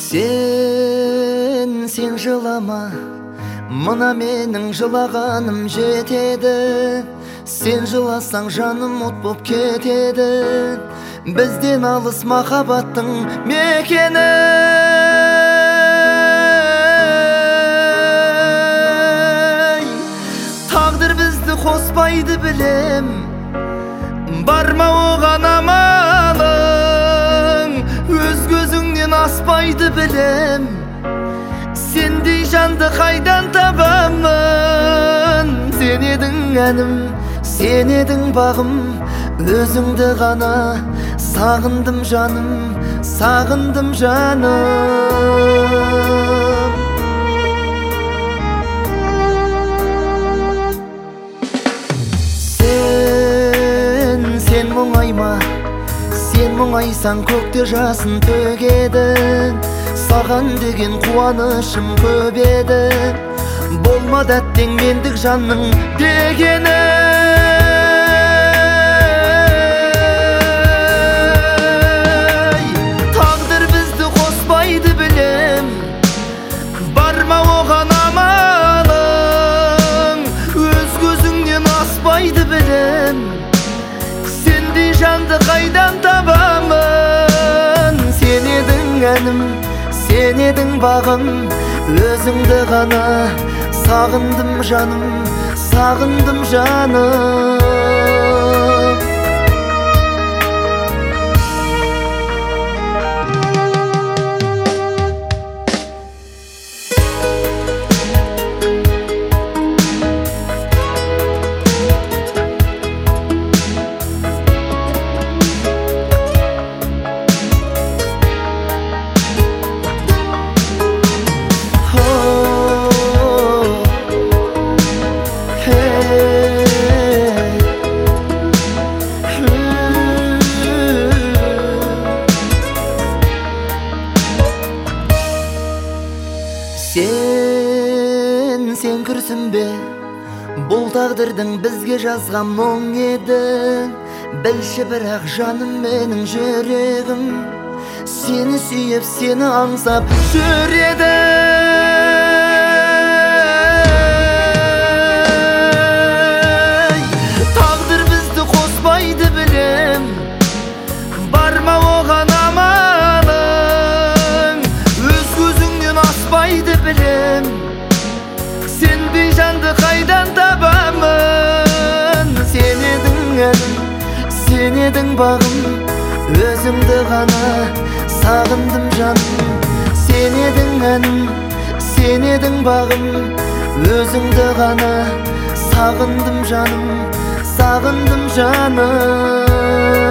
Сен жылама, мына менің жылағаным жетеді. Сен жыласаң жаным от боп кетеді. Бізден алыс махаббаттың мекені. Тағдыр бізді қоспайды білем, барма оған амалың. Өз көзіңнен аспайды білем, сендей жанды қайдан табамын. Сен едің әнім, сен едің бағым, өзіңді ғана сағындым жаным, сағындым жаным. Сен мұңайма, сен мұңайсаң көкте жасын төгеді. Саған деген қуанышым көп еді, болмады әттең мендік жанның дегені. Тағдыр бізді қоспайды білем, барма оған амалың. Өз көзіңнен аспайды білем, сендей жанды қайдан табамын. Сен едің әнім, сен едің бағым, өзіңді ғана сағындым жаным, сағындым жаным. Сен күрсінбе, бұл тағдырдың бізге жазған мұң еді. Білші бірақ жаным менің жүрегім, сені сүйіп, сені аңсап жүреді. Тағдыр бізді қоспайды білем, барма оған амалың. Өз көзіңнен аспайды білем, сендей жанды қайдан табамын. Сен едің әнім, сен едің бағым, өзіңді ғана сағындым жаным. Сен едің әнім, сен едің бағым, өзіңді ғана сағындым жаным, сағындым жаным.